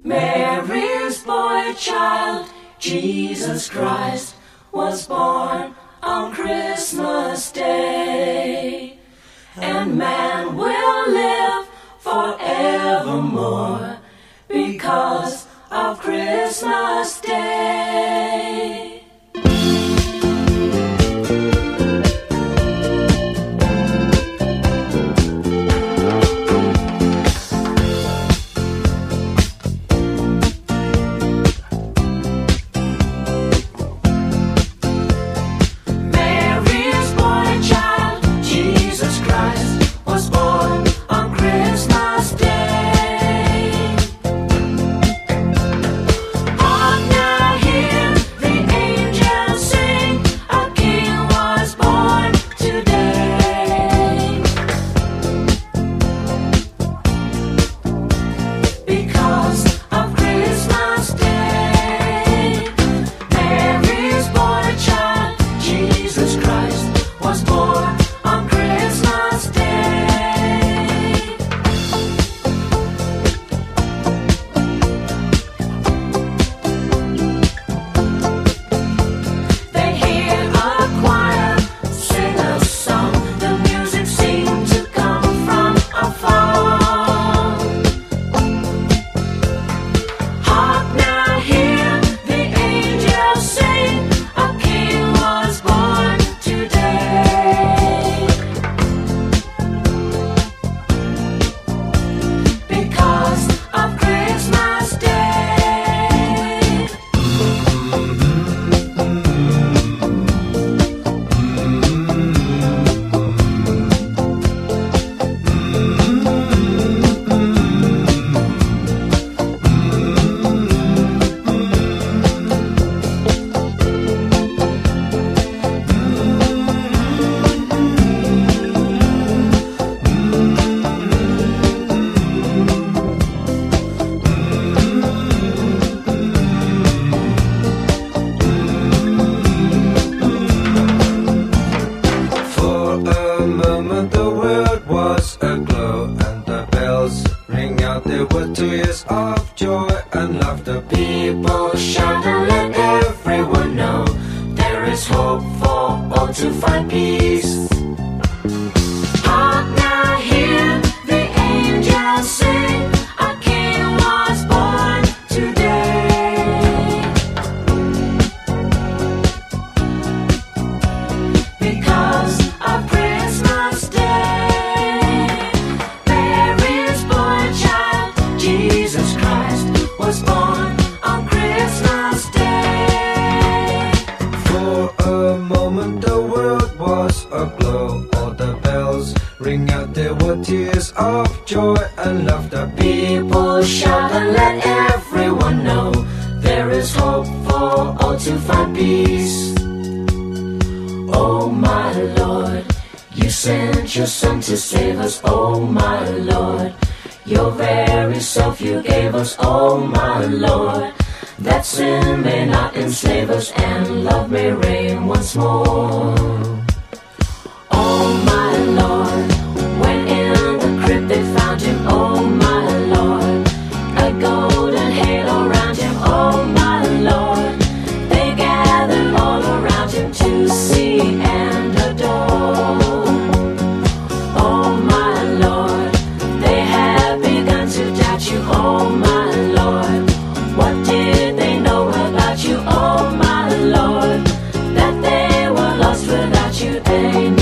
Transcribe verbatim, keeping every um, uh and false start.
Mary's boy child, Jesus Christ, was born on Christmas Day. And man will live forevermore because of Christmas Day. There were tears of joy and laughter. People shout and let everyone know there is hope for all to find peace. Hark now, hear the angels sing, a king was born today. Because of Christmas Day, Mary's boy child, Jesus Christ, was born on Christmas Day. For a moment the world was aglow, all the bells ring out, there were tears of joy and laughter. People shout and let everyone know there is hope for all to find peace. Oh my Lord, you sent your Son to save us. Oh my Lord, your very self you gave us. Oh my Lord, that sin may not enslave us and love may reign once more. Oh my Lord, when in the crib they found him. Oh my Lord, a golden halo around him. Oh my Lord, they gathered all around him to see and adore. Oh my Lord, they had begun to doubt you. Oh my Lord, what did they know about you? Oh my Lord, that they were lost without you. They